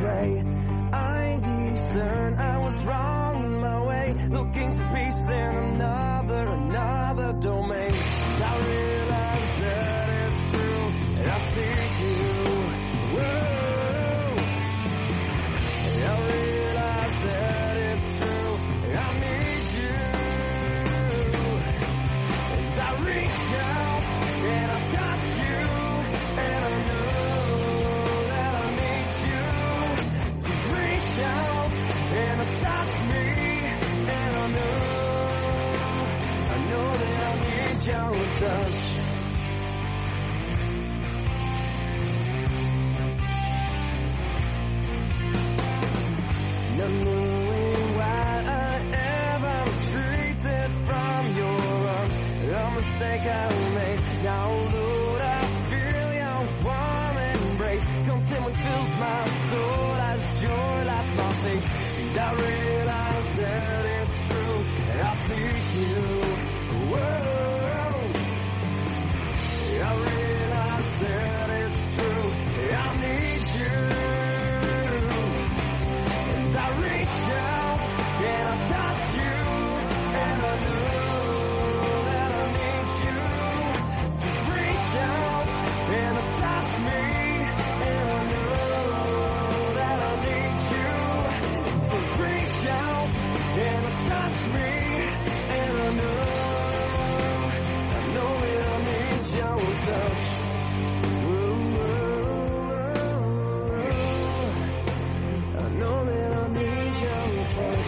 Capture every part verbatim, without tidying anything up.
astray. I discern I was wrong in my way, looking for peace in another, another domain. I realize that it's true, and I seek you. Whoa. I realize that it's true, and I need you. And I reach out, and I touch you, and I know that I need you. To reach out, and I touch me, and I know, I know that I need your touch. Not knowing why I ever retreated from your arms, a mistake I made. Now, Lord, I feel your warm embrace. Contentment fills my soul as joy lights my face. And I realize that it's true, and I seek you. Whoa. I realize that it's true, and I need you. And I reach out, and I touch you, and I know that I need you. To reach out, and I touch me, and I know that I need you. To reach out, and I touch me, and I know, I know that I need your touch. I know that I need your touch.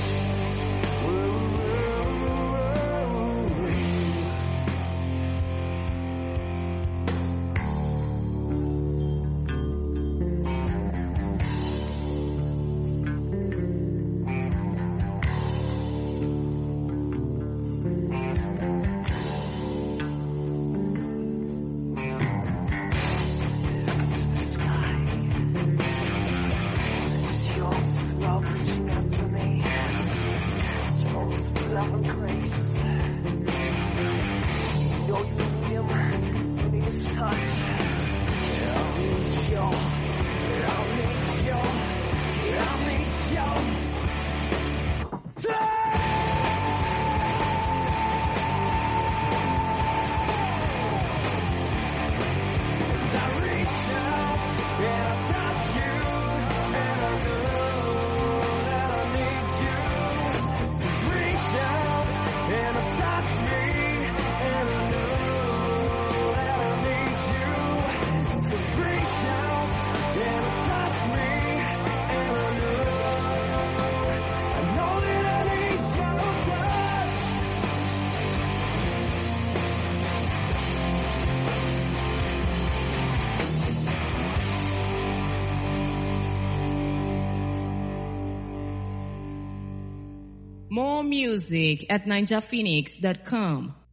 More music at ninja phoenix dot com.